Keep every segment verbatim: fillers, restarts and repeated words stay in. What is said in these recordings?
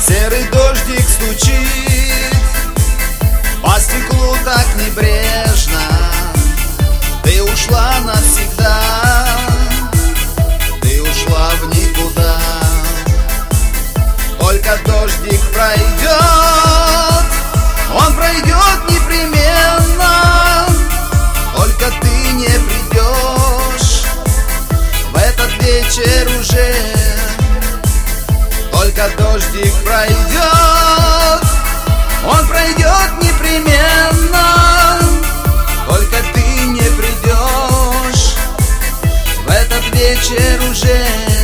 Серый дождик стучит по стеклу так небрежно. Ты ушла навсегда, ты ушла в никуда. Только дождик пройдет, он пройдет непременно. Только ты не придешь в этот вечер уже. Только дождик пройдет, он пройдет непременно. Только ты не придешь в этот вечер уже.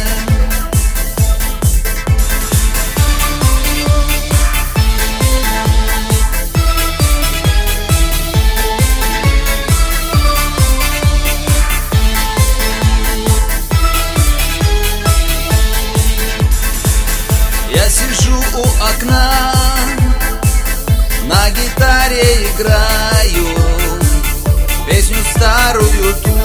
Я сижу у окна, на гитаре играю песню старую ту,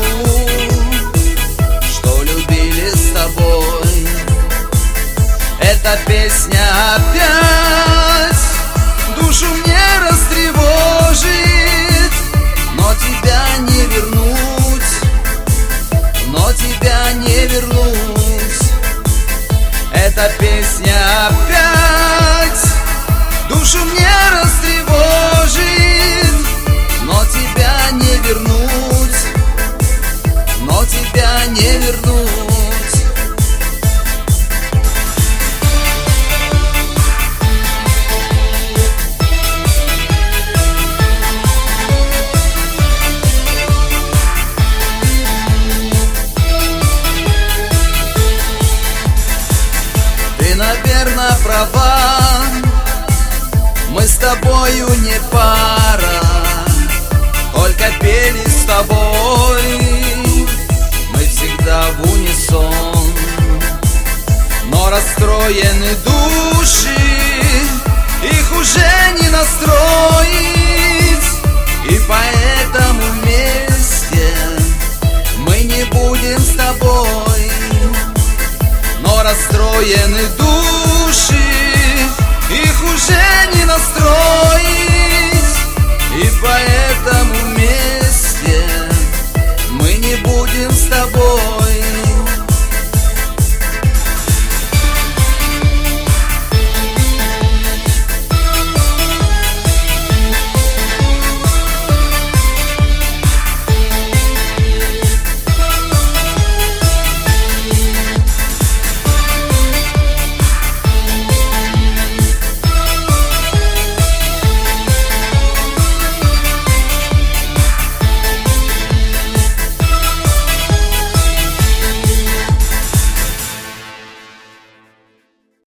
что любили с тобой. Эта песня опять душу мне растревожит. Но тебя не вернуть, но тебя не вернуть. Эта песня опять душу мне растревожит. Но тебя не вернуть, но тебя не вернуть. Ты, наверно, права, мы с тобою не пара. Только пели с тобой мы всегда в унисон. Но расстроены души, их уже не настроить. И поэтому вместе мы не будем с тобой. Но расстроены души, их уже не настроить. И поэтому вместе мы не будем с тобой.